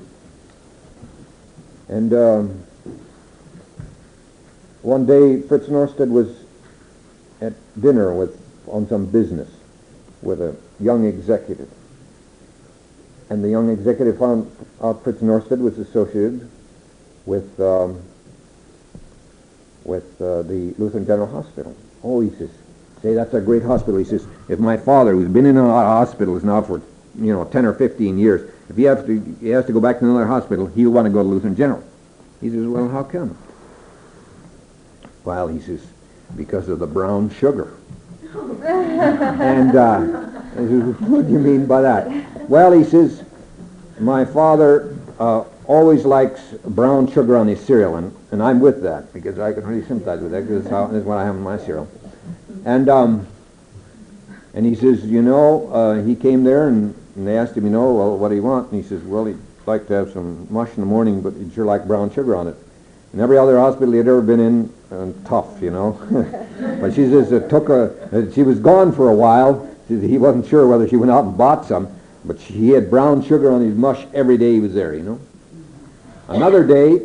And um, one day Fritz Norstad was at dinner with on some business with a young executive, and the young executive found out Fritz Norstad was associated with um, with uh, the Lutheran General Hospital. Oh, he says, say, that's a great hospital. He says, if my father, who's been in a lot of hospitals now for, you know, ten or fifteen years, if he has to, he has to go back to another hospital, he'll want to go to Lutheran General. He says, well, how come? Well, he says, because of the brown sugar. And uh, I says, what do you mean by that? Well, he says, my father uh, always likes brown sugar on his cereal, and, and I'm with that, because I can really sympathize with that, because that's, how, that's what I have in my cereal. And um, and he says, you know, uh, he came there, and, and they asked him, you know, well, what do you want? And he says, well, he'd like to have some mush in the morning, but he'd sure like brown sugar on it. And every other hospital he'd ever been in, uh, tough, you know. But she says it took a, uh, she was gone for a while. She says he wasn't sure whether she went out and bought some, but she, he had brown sugar on his mush every day he was there, you know. Another day,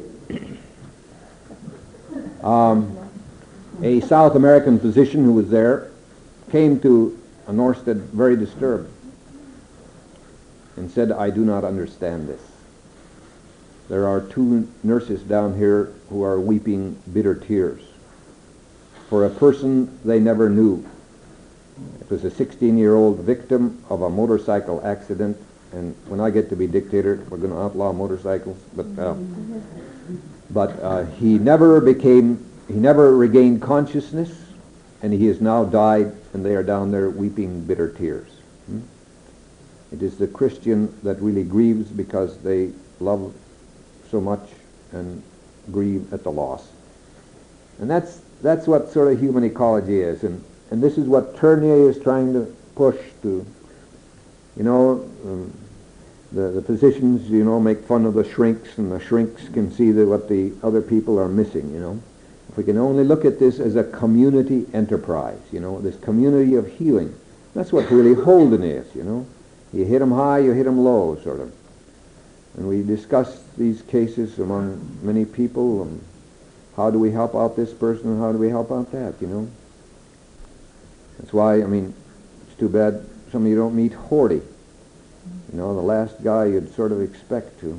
um, a South American physician who was there came to Norstad very disturbed and said, I do not understand this. There are two nurses down here who are weeping bitter tears for a person they never knew. It was a sixteen-year-old victim of a motorcycle accident, and when I get to be dictator, we're going to outlaw motorcycles, but uh, but uh, he never became, he never regained consciousness, and he has now died, and they are down there weeping bitter tears. Hmm? It is the Christian that really grieves because they love so much and grieve at the loss. And that's that's what sort of human ecology is, and and this is what Tournier is trying to push to. You know, um, the the physicians, you know, make fun of the shrinks, and the shrinks can see that what the other people are missing. You know, if we can only look at this as a community enterprise, you know, this community of healing, that's what really Holden is. You know, you hit them high, you hit them low, sort of. And we discuss these cases among many people, and how do we help out this person and how do we help out that, you know. That's why, I mean, it's too bad some of you don't meet Horty. You know, the last guy you'd sort of expect to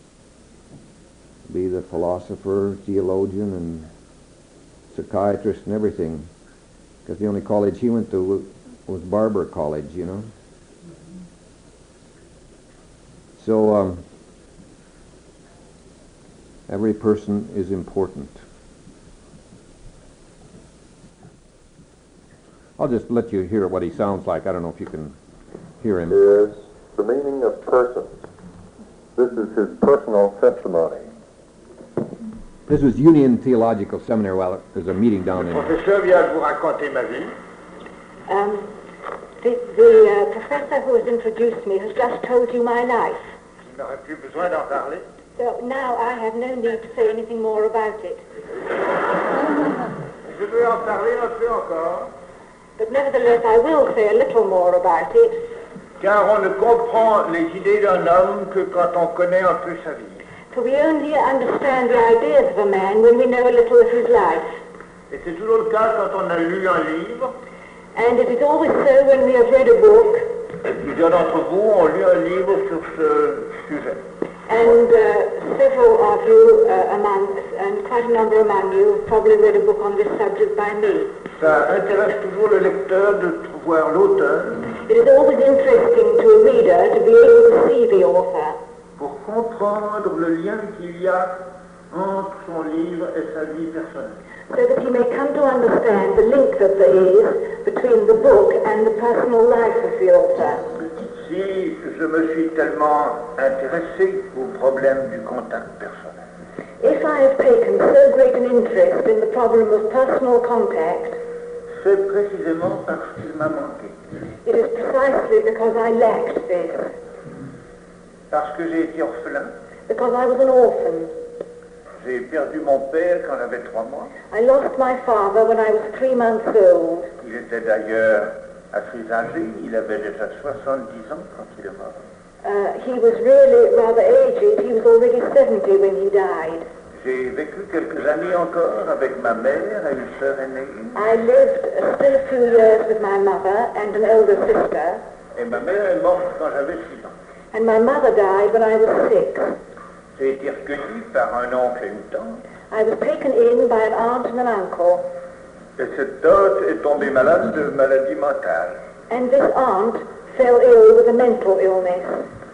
be the philosopher, theologian, and psychiatrist and everything, because the only college he went to was Barber College, you know. So um, every person is important. I'll just let you hear what he sounds like. I don't know if you can hear him. Is the meaning of persons. This is his personal testimony. This was Union Theological Seminary. Well, there's a meeting down Le in. professeur vient de vous raconter ma vie. Um, the the uh, professor who has introduced me has just told you my life. Je n'aurais plus besoin d'en parler. So now I have no need to say anything more about it. Je veux en parler un peu encore, But nevertheless, I will say a little more about it, car on ne comprend les idées d'un homme que quand on connaît un peu sa vie. for we only understand the ideas of a man when we know a little of his life. Et c'est toujours le cas quand on a lu un livre, And it is always so when we have read a book, et plusieurs d'entre vous ont lu un livre sur ce sujet. and uh, several of you uh, among, and quite a number among you, have probably read a book on this subject by me. Ça intéresse toujours le lecteur de voir l'auteur It is always interesting to a reader to be able to see the author, pour comprendre le lien qu'il y a entre son livre et sa vie personnelle. so that he may come to understand the link that there is between the book and the personal life of the author. Si je me suis tellement intéressé au problème du contact personnel, If I have taken so great an interest in the problem of personal contact, c'est précisément parce qu'il m'a manqué. it is precisely because I lacked this, Parce que j'ai été orphelin. because I was an orphan. J'ai perdu mon père quand j'avais trois mois. I lost my father when I was three months old. Il était d'ailleurs assez âgé. Il avait déjà soixante-dix ans quand il est mort. Uh, he was really rather aged. He was already seventy when he died. J'ai vécu quelques années encore avec ma mère et une sœur aînée. I lived uh, still a few years with my mother and an older sister, Et ma mère est morte quand j'avais six ans. and my mother died when I was six. J'ai été recueilli par un oncle et une tante. I was taken in by an aunt and an uncle, Et cette tante est tombée malade de maladie mentale. and this aunt fell ill with a mental illness.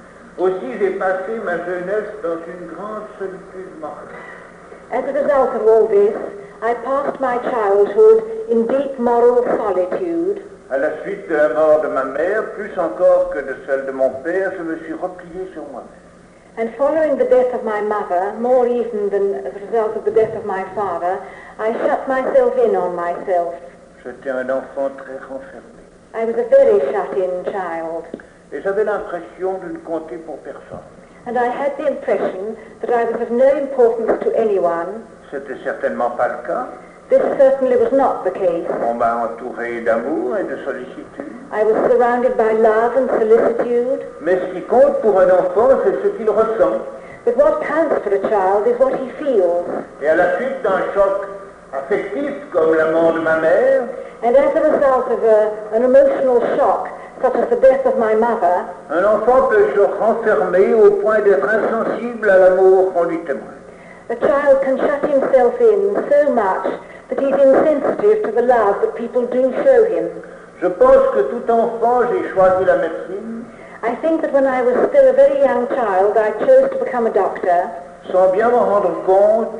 Aussi, j'ai passé ma jeunesse dans une grande solitude morale. As a result of all this, I passed my childhood in deep moral solitude. À la suite de la mort de ma mère, plus encore que de celle de mon père, je me suis replié sur moi-même. And following the death of my mother, more even than as a result of the death of my father, I shut myself in on myself. J'étais un enfant très renfermé. I was a very shut-in child, Et j'avais l'impression de ne compter pour personne. and I had the impression that I was of no importance to anyone. C'était certainement pas le cas. This certainly was not the case. On m'a entouré d'amour et de sollicitude. I was surrounded by love and solicitude, Mais ce qui compte pour un enfant, c'est ce qu'il ressent. but what counts for a child is what he feels. Et à la suite d'un choc affectif comme la mort de ma mère, And as a result of a, an emotional shock, such as the death of my mother, un enfant peut se renfermer au point d'être insensible à l'amour qu'on lui témoigne. a child can shut himself in so much that he's insensitive to the love that people do show him. Je pense que tout enfant, j'ai choisi la médecine I think that when I was still a very young child, I chose to become a doctor, sans bien m'en rendre compte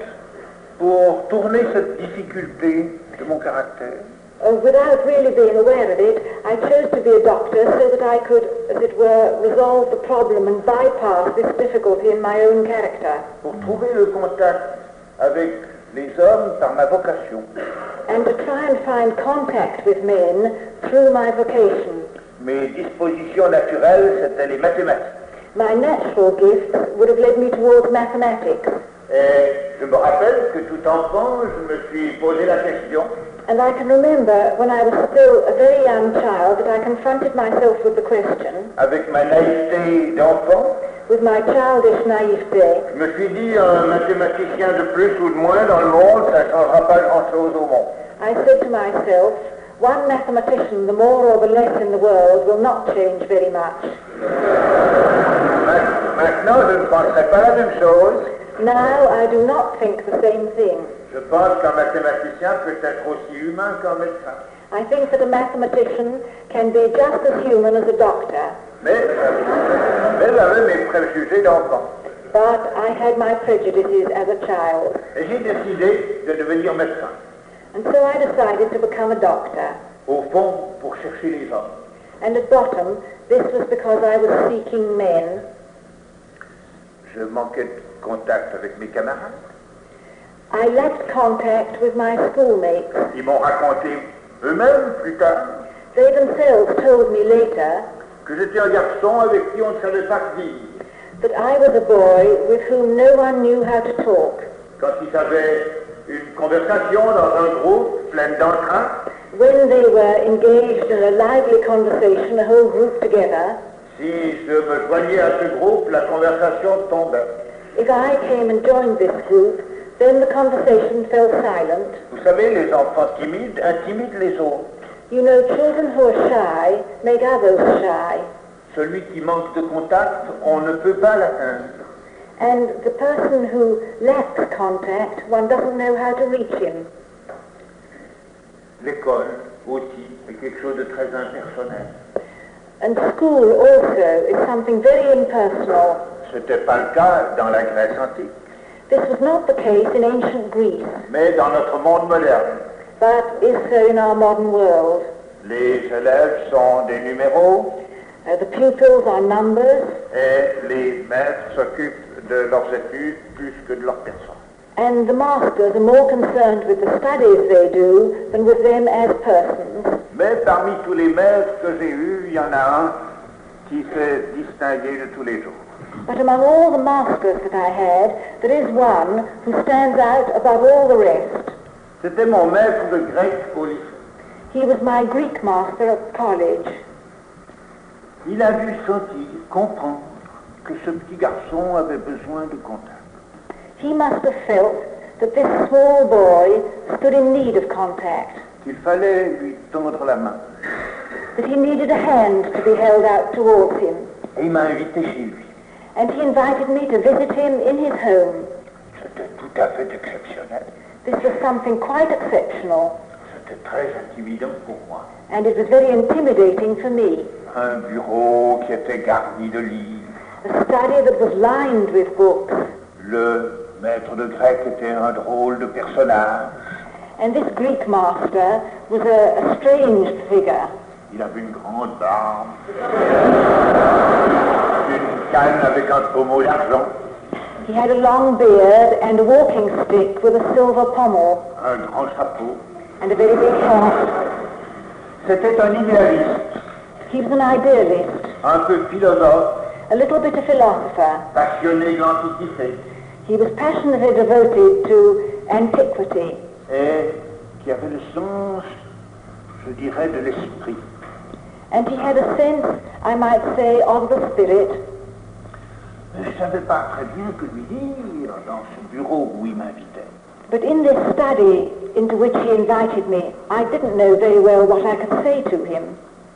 pour tourner cette difficulté de mon caractère. uh, without really being aware of it. I chose to be a doctor so that I could, as it were, resolve the problem and bypass this difficulty in my own character, Pour trouver le contact avec les hommes par ma vocation. and to try and find contact with men through my vocation. Mes dispositions naturelles, c'était les mathématiques. My natural gifts would have led me towards mathematics. Et je me rappelle que tout enfant, je me suis posé la question, And I can remember when I was still a very young child that I confronted myself with the question, avec ma naïveté d'enfant, with my childish naivete, je me suis dit, un mathématicien de plus ou de moins dans le monde, ça ne changera pas grand-chose au monde. I said to myself, one mathematician, the more or the less in the world, will not change very much. Maintenant, je ne penserai pas la même chose. Now I do not think the same thing. Je pense qu'un mathématicien peut être aussi humain qu'un médecin. I think that a mathematician can be just as human as a doctor. Mais, mais j'avais mes préjugés d'enfant. But I had my prejudices as a child. Et j'ai décidé de devenir médecin. And so I decided to become a doctor. Au fond, pour chercher les hommes. And at bottom, this was because I was seeking men. Je manquais de contact avec mes camarades. I lacked contact with my schoolmates. Ils m'ont raconté eux-mêmes plus tard They themselves told me later que j'étais un garçon avec qui on ne savait pas vivre. that I was a boy with whom no one knew how to talk. Quand ils avaient une conversation dans un groupe plein d'entrain, When they were engaged in a lively conversation, a whole group together, si je me joignais à ce groupe, la conversation tombait. if I came and joined this group, then the conversation fell silent. Vous savez, les enfants timides intimident les autres. You know, children who are shy make others shy. Celui qui manque de contact, on ne peut pas l'atteindre. And the person who lacks contact, one doesn't know how to reach him. L'école aussi est quelque chose de très impersonnel. And school also is something very impersonal. Ce n'était pas le cas dans la Grèce antique, This was not the case in ancient Greece, mais dans notre monde moderne. but is so in our modern world. Les élèves sont des numéros Uh, the pupils are numbers, et les maîtres s'occupent de leurs études plus que de leur personne. and the masters are more concerned with the studies they do than with them as persons. Mais parmi tous les maîtres que j'ai eus, il y en a un qui s'est distingué de tous les autres. But among all the masters that I had, there is one who stands out above all the rest. C'était mon maître de grec au lycée. He was my Greek master at college. Il a dû sentir, comprendre que ce petit garçon avait besoin de contact. He must have felt that this small boy stood in need of contact, Qu'il fallait lui tendre la main. that he needed a hand to be held out towards him. Et il m'a invité chez lui. And he invited me to visit him in his home. C'était tout à fait exceptionnel. This was something quite exceptional, C'était très intimidant pour moi. and it was very intimidating for me. Un bureau qui était garni de livres. A study that was lined with books, Le maître de grec était un drôle de personnage. and this Greek master was a, a strange figure. Il avait une grande barbe, une canne avec un pommeau d'argent, He had a long beard and a walking stick with a silver pommel, un grand chapeau. and a very big hat. C'était un idéaliste, He was an idealist, un peu philosophe, a little bit a philosopher. passionné de l'Antiquité, He was passionately devoted to antiquity, et qui avait le sens, je dirais, de l'esprit. and he had a sense, I might say, of the spirit. Mais je ne savais pas très bien que lui dire dans ce bureau où il m'invitait. But in this study into which he invited me, I didn't know very well what I could say to him.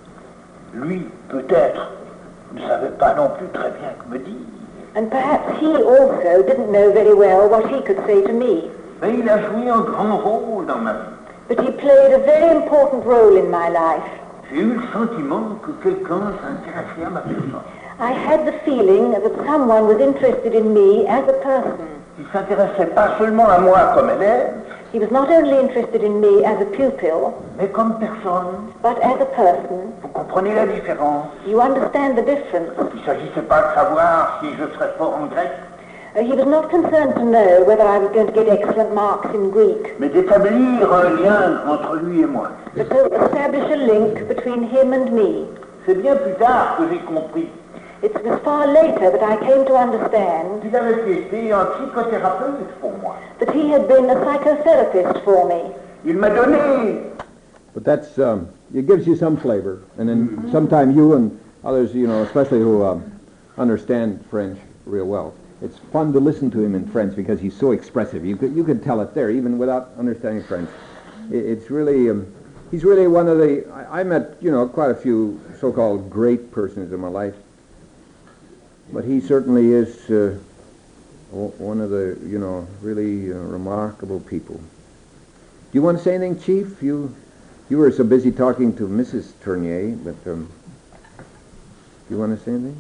Lui, peut-être, ne savait pas non plus très bien que me dire. And perhaps he also didn't know very well what he could say to me. Mais il a joué un grand rôle dans ma vie. But he played a very important role in my life. J'ai eu le sentiment que quelqu'un s'intéressait à ma personne. I had the feeling that someone was interested in me as a person. Il ne s'intéressait pas seulement à moi comme élève, He was not only interested in me as a pupil, mais comme personne. but as a person. Vous comprenez la différence? You understand the difference. Il ne s'agissait pas de savoir si je serais fort en grec, Uh, he was not concerned to know whether I was going to get excellent marks in Greek, mais d'établir un lien entre lui et moi. but to establish a link between him and me. C'est bien plus tard que j'ai compris It was far later that I came to understand qu'il avait été un psychothérapeute pour moi. that he had been a psychotherapist for me. Il m'a donné. But that's, um, it gives you some flavor. And then sometime you and others, you know, especially who um, understand French real well, it's fun to listen to him in French because he's so expressive. You could, you could tell it there, even without understanding French. It, it's really, um, he's really one of the, I, I met, you know, quite a few so-called great persons in my life. But he certainly is uh, o- one of the, you know, really uh, remarkable people. Do you want to say anything, Chief? You You were so busy talking to Missus Tournier, but um, do you want to say anything?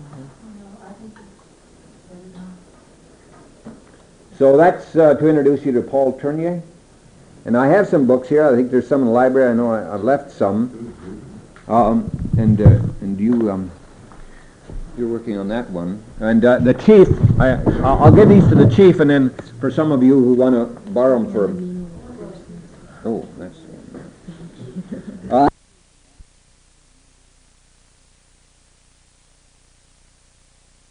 So that's uh, to introduce you to Paul Tournier. And I have some books here. I think there's some in the library. I know I, I've left some. Um, and uh, and you um, you're working on that one. And uh, the chief, I, I'll give these to the chief, and then for some of you who want to borrow them for. Oh, that's